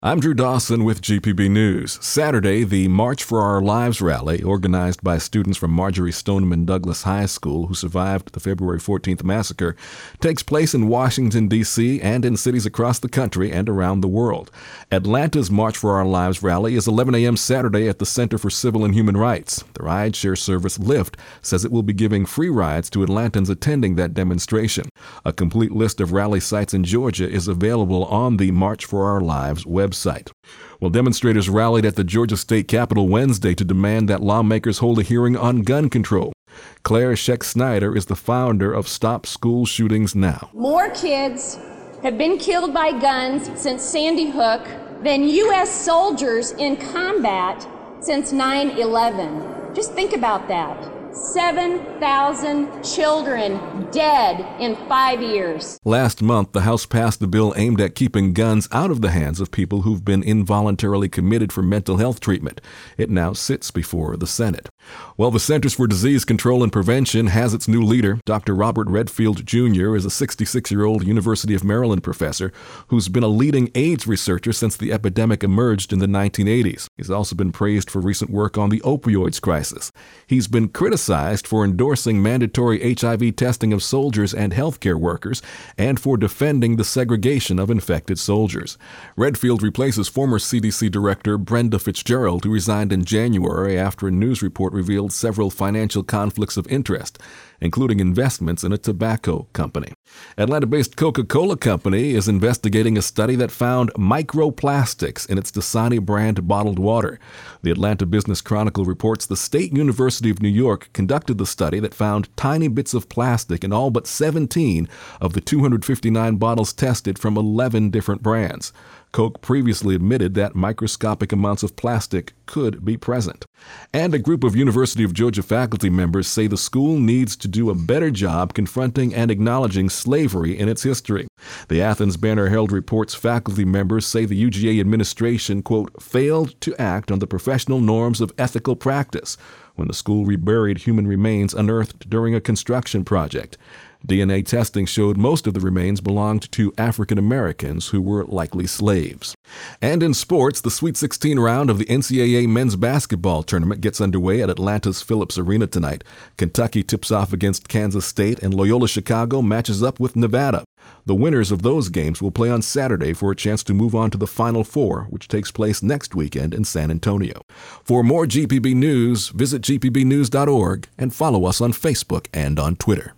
I'm Drew Dawson with GPB News. Saturday, the March for Our Lives rally, organized by students from Marjory Stoneman Douglas High School who survived the February 14th massacre, takes place in Washington, D.C. and in cities across the country and around the world. Atlanta's March for Our Lives rally is 11 a.m. Saturday at the Center for Civil and Human Rights. The rideshare service Lyft says it will be giving free rides to Atlantans attending that demonstration. A complete list of rally sites in Georgia is available on the March for Our Lives website. Well, demonstrators rallied at the Georgia State Capitol Wednesday to demand that lawmakers hold a hearing on gun control. Claire Scheck-Snyder is the founder of Stop School Shootings Now. More kids have been killed by guns since Sandy Hook than U.S. soldiers in combat since 9/11. Just think about that. 7,000 children dead in 5 years. Last month, the House passed a bill aimed at keeping guns out of the hands of people who've been involuntarily committed for mental health treatment. It now sits before the Senate. Well, the Centers for Disease Control and Prevention has its new leader. Dr. Robert Redfield Jr. is a 66-year-old University of Maryland professor who's been a leading AIDS researcher since the epidemic emerged in the 1980s. He's also been praised for recent work on the opioids crisis. He's been criticized for endorsing mandatory HIV testing of soldiers and healthcare workers and for defending the segregation of infected soldiers. Redfield replaces former CDC Director Brenda Fitzgerald, who resigned in January after a news report revealed several financial conflicts of interest, including investments in a tobacco company. Atlanta-based Coca-Cola Company is investigating a study that found microplastics in its Dasani brand bottled water. The Atlanta Business Chronicle reports the State University of New York conducted the study that found tiny bits of plastic in all but 17 of the 259 bottles tested from 11 different brands. Coke previously admitted that microscopic amounts of plastic could be present. And a group of University of Georgia faculty members say the school needs to do a better job confronting and acknowledging slavery in its history. The Athens Banner Herald reports faculty members say the UGA administration, quote, failed to act on the professional norms of ethical practice when the school reburied human remains unearthed during a construction project. DNA testing showed most of the remains belonged to African Americans who were likely slaves. And in sports, the Sweet 16 round of the NCAA men's basketball tournament gets underway at Atlanta's Phillips Arena tonight. Kentucky tips off against Kansas State, and Loyola Chicago matches up with Nevada. The winners of those games will play on Saturday for a chance to move on to the Final Four, which takes place next weekend in San Antonio. For more GPB news, visit gpbnews.org and follow us on Facebook and on Twitter.